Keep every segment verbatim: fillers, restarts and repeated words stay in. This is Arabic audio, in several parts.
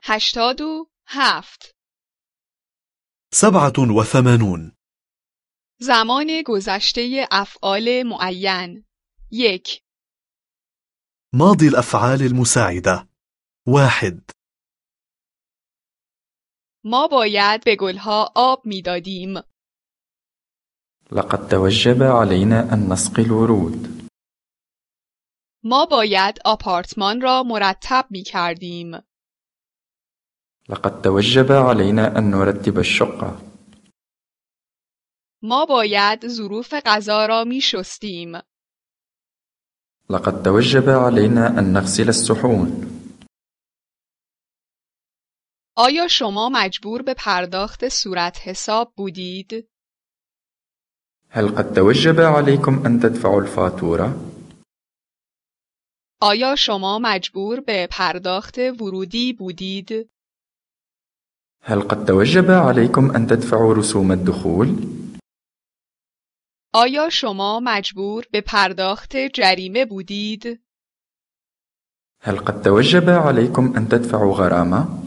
هشتاد و هفت. سبعة وثمانون. زمان گذشته افعال معین. یک. ماضي الأفعال المساعدة. واحد. ما باید به گلها آب میدادیم. لقد توجب علينا أن نسقي الورود. ما باید آپارتمان را مرتب می کردیم. لقد توجب علينا أن نرتب الشقة. ما باید ظروف غذا را می شستیم. لقد توجب علينا أن نغسل الصحون. آیا شما مجبور به پرداخت صورت حساب بودید؟ هل قد توجب عليكم أن تدفعوا الفاتورة؟ آیا شما مجبور به پرداخت ورودی بودید؟ هل قد توجب عليكم أن تدفعوا رسوم الدخول؟ آیا شما مجبور به پرداخت جریمه بودید؟ هل قد توجب عليكم أن تدفعوا غرامة؟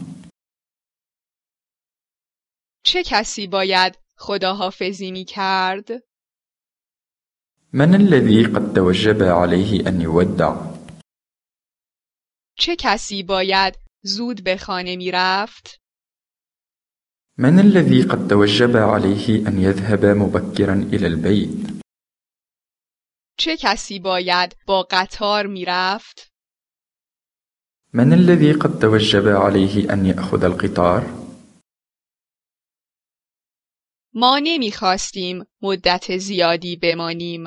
چه کسی باید خداحافظی می کرد؟ من الذي قد توجب عليه أن يودع؟ چه کسی باید زود به خانه می رفت؟ من الذي قد توجب عليه أن يذهب مبكرا إلى البيت؟ چه کسی باید با قطار می رفت؟ من الذي قد توجب عليه أن يأخذ القطار؟ ما نمی خواستیم مدت زیادی بمانیم.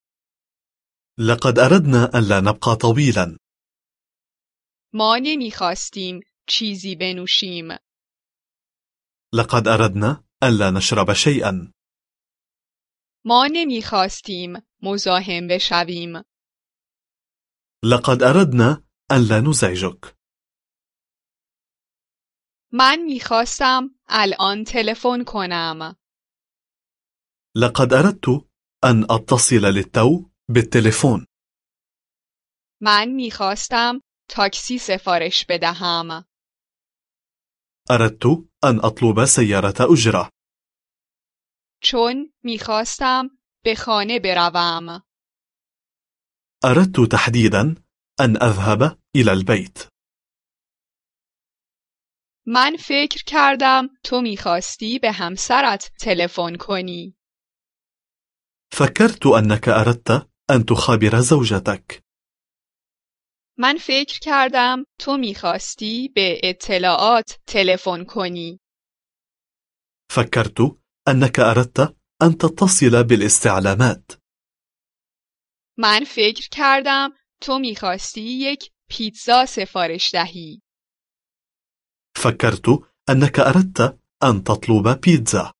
لقد أردنا أن لا نبقى طويلا. ما نمی خواستیم چیزی بنوشیم. لقد أردنا أن لا نشرب شيئا. ما نمی خواستیم مزاحم بشویم. لقد أردنا أن لا نزعجك. من می خواستم الان تلفن کنم. لقد أردت أن أتصل للتو بالتليفون. من می خواستم تاکسی سفارش بدهم. أردت أن أطلب سيارة أجرة. چون می خواستم به خانه بروم. أردت تحديدا أن أذهب إلى البيت. من فکر کردم تو می خواستی به همسرت تلفن کنی. فكرت أنك أردت أن تخابر زوجتك. من فکر کردم تو می خواستی به اطلاعات تلفن کنی. فكرت أنك أردت أن تتصل بالاستعلامات. من فکر کردم تو می خواستی یک پیتزا سفارش دهی. فكرت أنك أردت أن تطلب بيتزا.